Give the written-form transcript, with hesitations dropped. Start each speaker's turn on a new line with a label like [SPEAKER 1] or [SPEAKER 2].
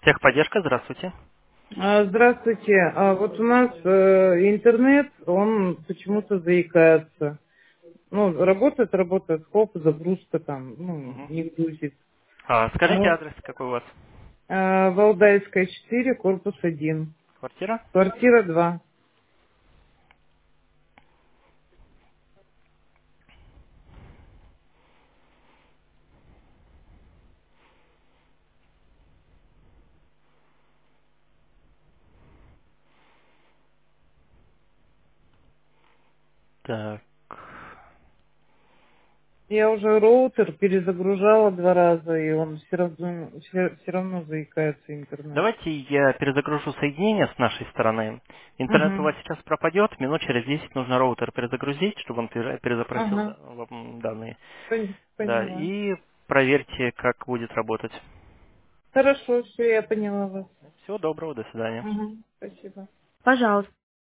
[SPEAKER 1] Техподдержка, здравствуйте.
[SPEAKER 2] Здравствуйте. Вот у нас интернет, он почему-то заикается. Ну, работает, хоп, загрузка там, ну,
[SPEAKER 1] Мгм.
[SPEAKER 2] не грузит.
[SPEAKER 1] Скажите
[SPEAKER 2] Ну,
[SPEAKER 1] адрес, какой у вас?
[SPEAKER 2] Валдайская 4, корпус 1,
[SPEAKER 1] Квартира?
[SPEAKER 2] квартира 2.
[SPEAKER 1] Так.
[SPEAKER 2] Я уже роутер перезагружала 2 раза, и он все равно заикается интернет.
[SPEAKER 1] Давайте я перезагружу соединение с нашей стороны. Интернет у
[SPEAKER 2] Угу.
[SPEAKER 1] вас сейчас пропадет, минут через 10 нужно роутер перезагрузить, чтобы он перезапросил
[SPEAKER 2] Ага,
[SPEAKER 1] вам данные. Да,
[SPEAKER 2] поняла.
[SPEAKER 1] и проверьте, как будет работать.
[SPEAKER 2] Хорошо, все, я поняла вас.
[SPEAKER 1] Всего доброго, до свидания.
[SPEAKER 2] Угу, спасибо.
[SPEAKER 3] Пожалуйста.